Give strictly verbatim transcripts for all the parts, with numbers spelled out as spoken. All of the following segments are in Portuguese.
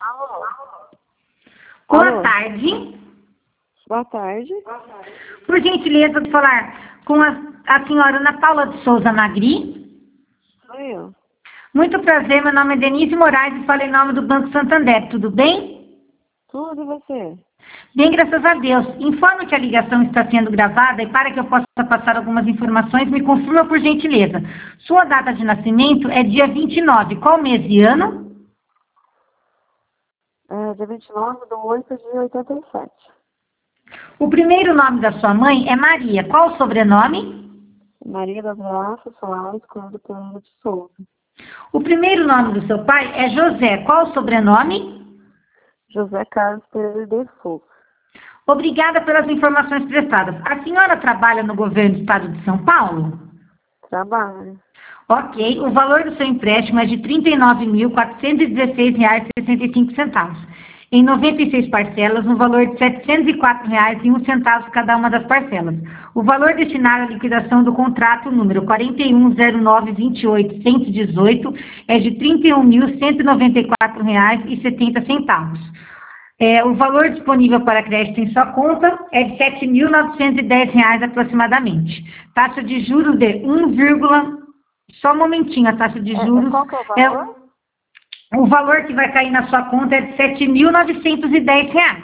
Alô? Boa Alô? tarde. Boa tarde. Por gentileza, de falar com a, a senhora Ana Paula de Souza Magri. Sou eu. Muito prazer, meu nome é Denise Moraes e falo em nome do Banco Santander, tudo bem? Tudo e você? Bem, graças a Deus. Informo que a ligação está sendo gravada e para que eu possa passar algumas informações, me confirma por gentileza. Sua data de nascimento é dia vinte e nove, qual mês e ano? É dia vinte e nove de oito de oitenta e sete. O primeiro nome da sua mãe é Maria, qual o sobrenome? Maria das Graças Soares Cláudio Pereira de Souza. O primeiro nome do seu pai é José, qual o sobrenome? José Carlos Pereira de Souza. Obrigada pelas informações prestadas. A senhora trabalha no governo do estado de São Paulo? Trabalho. Ok. O valor do seu empréstimo é de trinta e nove mil, quatrocentos e dezesseis reais e sessenta e cinco centavos. Em noventa e seis parcelas, no valor de setecentos e quatro reais e um centavo cada uma das parcelas. O valor destinado à liquidação do contrato número quarenta e um zero nove vinte e oito cento e dezoito é de trinta e um mil, cento e noventa e quatro reais e setenta centavos. É, o valor disponível para crédito em sua conta é de sete mil novecentos e dez reais aproximadamente. Taxa de juros de um, só um momentinho, a taxa de É, é, juros qual que é o é valor? o valor que vai cair na sua conta é de sete mil novecentos e dez reais,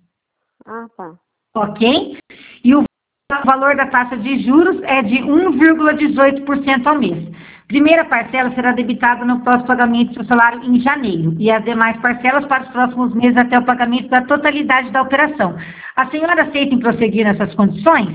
Ah, tá. ok? E o valor da taxa de juros é de um vírgula dezoito por cento ao mês. Primeira parcela será debitada no próximo pagamento do seu salário em janeiro e as demais parcelas para os próximos meses até o pagamento da totalidade da operação. A senhora aceita em prosseguir nessas condições?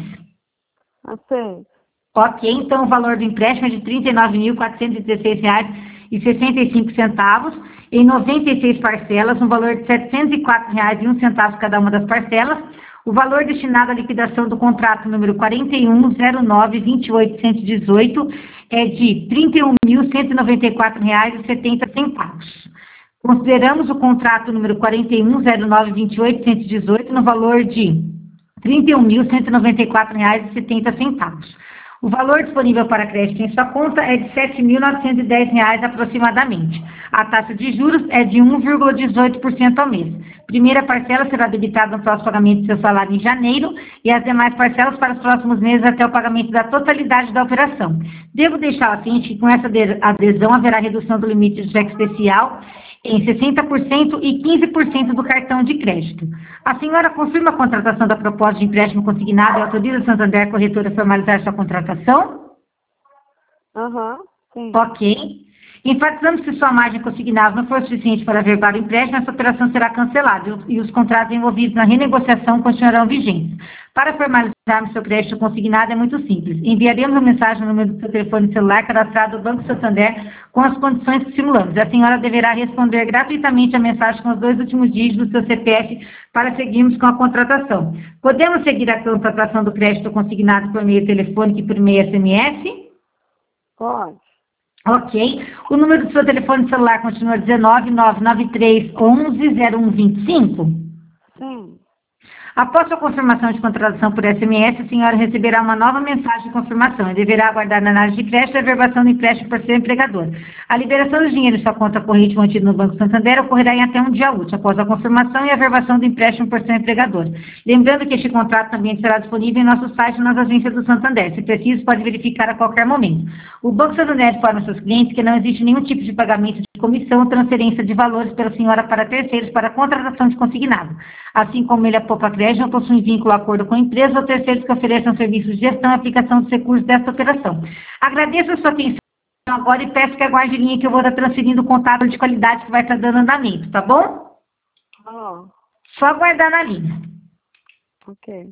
Aceito. Ok, então o valor do empréstimo é de trinta e nove mil, quatrocentos e dezesseis reais e sessenta e cinco centavos, em noventa e seis parcelas, no valor de setecentos e quatro reais e um centavo cada uma das parcelas. O valor destinado à liquidação do contrato número quarenta e um zero nove vinte e oito cento e dezoito é de trinta e um mil, cento e noventa e quatro reais e setenta centavos. Consideramos o contrato número quarenta e um zero nove vinte e oito cento e dezoito no valor de trinta e um mil, cento e noventa e quatro reais e setenta centavos. O valor disponível para crédito em sua conta é de sete mil novecentos e dez reais aproximadamente. A taxa de juros é de um vírgula dezoito por cento ao mês. Primeira parcela será debitada no próximo pagamento do seu salário em janeiro e as demais parcelas para os próximos meses até o pagamento da totalidade da operação. Devo deixar ciente que com essa adesão haverá redução do limite do cheque especial em sessenta por cento e quinze por cento do cartão de crédito. A senhora confirma a contratação da proposta de empréstimo consignado e autoriza a Santander Corretora a formalizar sua contratação? Aham, sim. Ok. Enfatizamos que sua margem consignada não for suficiente para averbar o empréstimo, essa operação será cancelada e os contratos envolvidos na renegociação continuarão vigentes. Para formalizarmos seu crédito consignado é muito simples. Enviaremos uma mensagem no número do seu telefone celular cadastrado no Banco Santander com as condições que simulamos. A senhora deverá responder gratuitamente a mensagem com os dois últimos dígitos do seu C P F para seguirmos com a contratação. Podemos seguir a contratação do crédito consignado por meio telefônico e por meio S M S? Pode. Ok. O número do seu telefone celular continua dezenove, nove nove três, onze, zero um vinte e cinco? Sim. Após sua confirmação de contratação por S M S, a senhora receberá uma nova mensagem de confirmação e deverá aguardar na análise de crédito a averbação do empréstimo por seu empregador. A liberação do dinheiro em sua conta corrente mantida no Banco Santander ocorrerá em até um dia útil, após a confirmação e averbação do empréstimo por seu empregador. Lembrando que este contrato também será disponível em nosso site e nas agências do Santander. Se preciso, pode verificar a qualquer momento. O Banco Santander informa seus clientes que não existe nenhum tipo de pagamento de comissão ou transferência de valores pela senhora para terceiros para contratação de consignado. Assim como ele, a Poupa Crédito, não possui vínculo ou acordo com empresas ou terceiros que ofereçam serviços de gestão e aplicação dos recursos desta operação. Agradeço a sua atenção agora e peço que aguarde a linha que eu vou estar transferindo o contato de qualidade que vai estar dando andamento, tá bom? Oh, Só aguardar na linha. ok.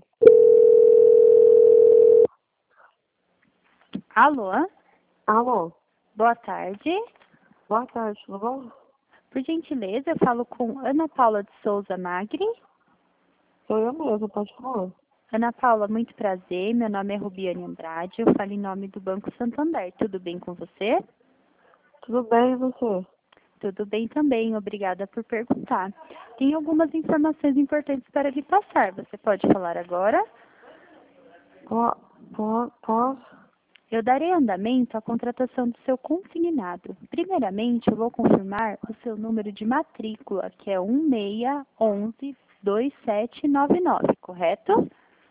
Alô, Alô? boa tarde. Boa tarde, tudo bom? Por gentileza, eu falo com Ana Paula de Souza Magri. Sou eu mesmo, pode falar. Ana Paula, muito prazer. Meu nome é Rubiane Andrade. Eu falo em nome do Banco Santander. Tudo bem com você? Tudo bem, e você? Tudo bem também. Obrigada por perguntar. Tem algumas informações importantes para lhe passar. Você pode falar agora? Po- po- Posso? Eu darei andamento à contratação do seu consignado. Primeiramente, eu vou confirmar o seu número de matrícula, que é um seis um um dois sete nove nove, correto?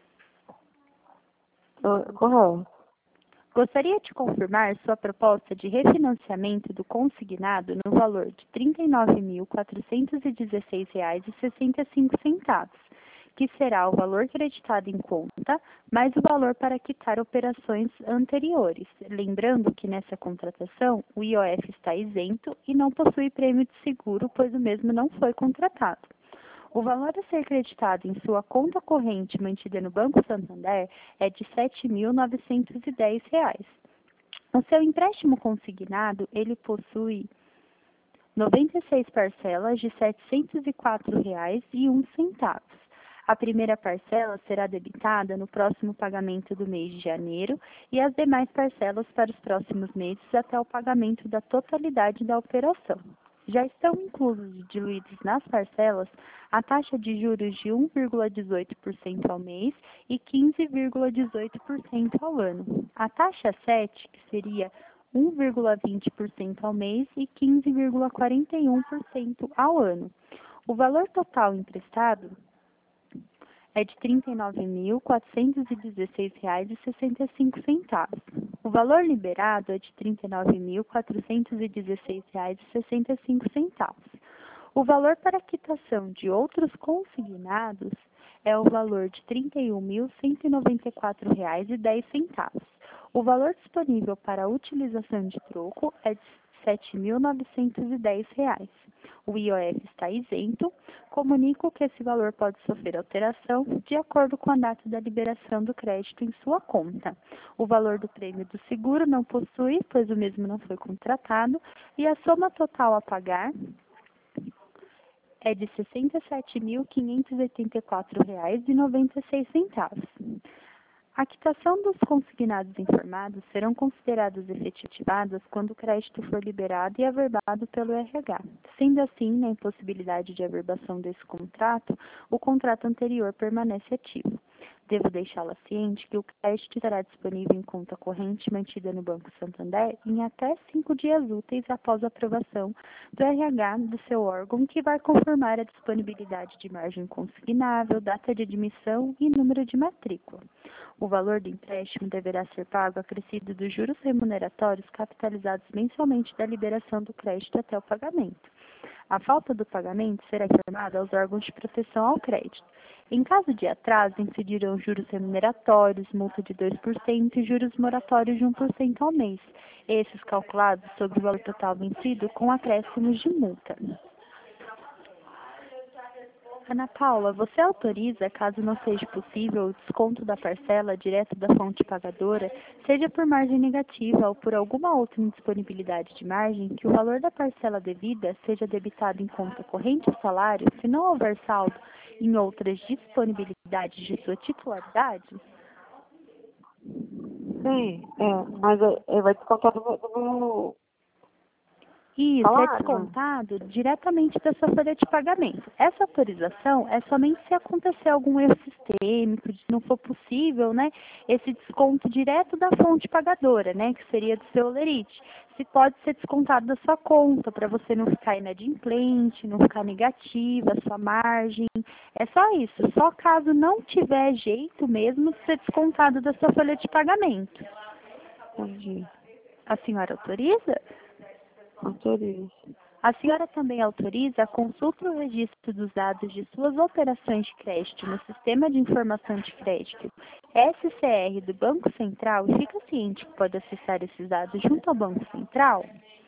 Uh, correto. Gostaria de confirmar sua proposta de refinanciamento do consignado no valor de trinta e nove mil, quatrocentos e dezesseis reais e sessenta e cinco centavos, que será o valor creditado em conta, mais o valor para quitar operações anteriores. Lembrando que nessa contratação, o I O F está isento e não possui prêmio de seguro, pois o mesmo não foi contratado. O valor a ser creditado em sua conta corrente mantida no Banco Santander é de sete mil novecentos e dez reais. O seu empréstimo consignado, ele possui noventa e seis parcelas de setecentos e quatro reais e um centavo. A primeira parcela será debitada no próximo pagamento do mês de janeiro e as demais parcelas para os próximos meses até o pagamento da totalidade da operação. Já estão inclusos e diluídos nas parcelas a taxa de juros de um vírgula dezoito por cento ao mês e quinze vírgula dezoito por cento ao ano. A taxa sete, que seria um vírgula vinte por cento ao mês e quinze vírgula quarenta e um por cento ao ano. O valor total emprestado é de trinta e nove mil, quatrocentos e dezesseis reais e sessenta e cinco centavos. O valor liberado é de trinta e nove mil, quatrocentos e dezesseis reais e sessenta e cinco centavos. O valor para quitação de outros consignados é o valor de trinta e um mil, cento e noventa e quatro reais e dez centavos. O valor disponível para a utilização de troco é de sete mil novecentos e dez reais. O I O F está isento. Comunico que esse valor pode sofrer alteração de acordo com a data da liberação do crédito em sua conta. O valor do prêmio do seguro não possui, pois o mesmo não foi contratado, e a soma total a pagar é de sessenta e sete mil, quinhentos e oitenta e quatro reais e noventa e seis centavos. A quitação dos consignados informados serão consideradas efetivadas quando o crédito for liberado e averbado pelo R H. Sendo assim, na impossibilidade de averbação desse contrato, o contrato anterior permanece ativo. Devo deixá-la ciente que o crédito estará disponível em conta corrente mantida no Banco Santander em até cinco dias úteis após a aprovação do R H do seu órgão, que vai confirmar a disponibilidade de margem consignável, data de admissão e número de matrícula. O valor do empréstimo deverá ser pago acrescido dos juros remuneratórios capitalizados mensalmente da liberação do crédito até o pagamento. A falta do pagamento será informada aos órgãos de proteção ao crédito. Em caso de atraso, incidirão juros remuneratórios, multa de dois por cento e juros moratórios de um por cento ao mês, esses calculados sobre o valor total vencido com acréscimos de multa. Ana Paula, você autoriza, caso não seja possível, o desconto da parcela direto da fonte pagadora, seja por margem negativa ou por alguma outra indisponibilidade de margem, que o valor da parcela devida seja debitado em conta corrente ou salário, se não houver saldo em outras disponibilidades de sua titularidade? Sim, é, mas é, é, vai descontar do, do meu Isso, é salário. descontado diretamente da sua folha de pagamento. Essa autorização é somente se acontecer algum erro sistêmico, se não for possível, né, esse desconto direto da fonte pagadora, né, que seria do seu Olerite. Se pode ser descontado da sua conta, para você não ficar inadimplente, não ficar negativa a sua margem. É só isso, só caso não tiver jeito mesmo de ser descontado da sua folha de pagamento. Entendi. A senhora autoriza? Autorizo. A senhora também autoriza a consulta e o registro dos dados de suas operações de crédito no Sistema de Informação de Crédito S C R do Banco Central e fica ciente que pode acessar esses dados junto ao Banco Central?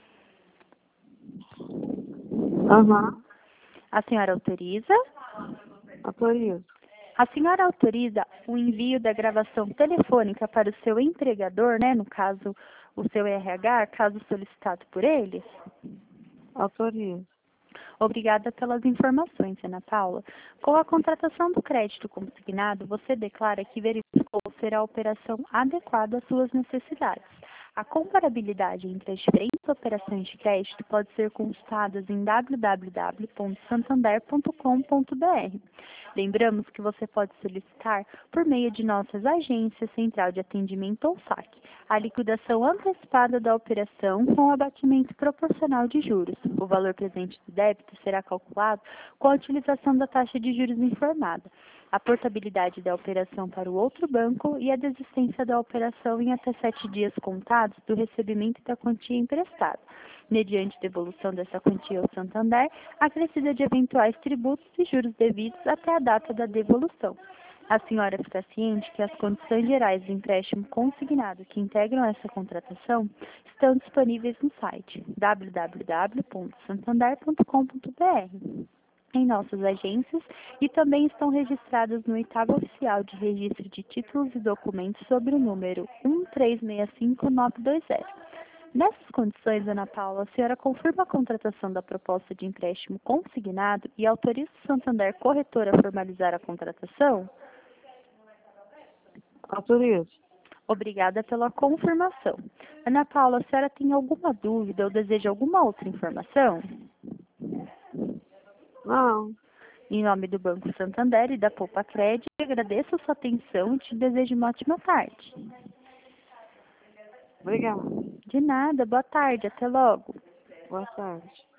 Aham. A senhora autoriza? Autorizo. A senhora autoriza o envio da gravação telefônica para o seu empregador, né, no caso, o seu R H, caso solicitado por eles? Autorizo. Obrigada pelas informações, Ana Paula. Com a contratação do crédito consignado, você declara que verificou ser a operação adequada às suas necessidades. A comparabilidade entre as diferentes operações de crédito pode ser consultada em w w w ponto santander ponto com ponto b r. Lembramos que você pode solicitar, por meio de nossas agências, central de atendimento ou saque, a liquidação antecipada da operação com abatimento proporcional de juros. O valor presente do débito será calculado com a utilização da taxa de juros informada, a portabilidade da operação para o outro banco e a desistência da operação em até sete dias contados do recebimento da quantia emprestada, mediante devolução dessa quantia ao Santander, acrescida de eventuais tributos e juros devidos até a data da devolução. A senhora fica ciente que as condições gerais do empréstimo consignado que integram essa contratação estão disponíveis no site w w w ponto santander ponto com ponto b r. Em nossas agências e também estão registradas no oitavo oficial de registro de títulos e documentos sobre o número um três seis cinco nove dois zero. Nessas condições, Ana Paula, a senhora confirma a contratação da proposta de empréstimo consignado e autoriza o Santander Corretor a formalizar a contratação? Autorizo. Obrigada pela confirmação. Ana Paula, a senhora tem alguma dúvida ou deseja alguma outra informação? Não. Em nome do Banco Santander e da Poupa Crédito, agradeço a sua atenção e te desejo uma ótima tarde. Obrigada. De nada, boa tarde, até logo. Boa tarde.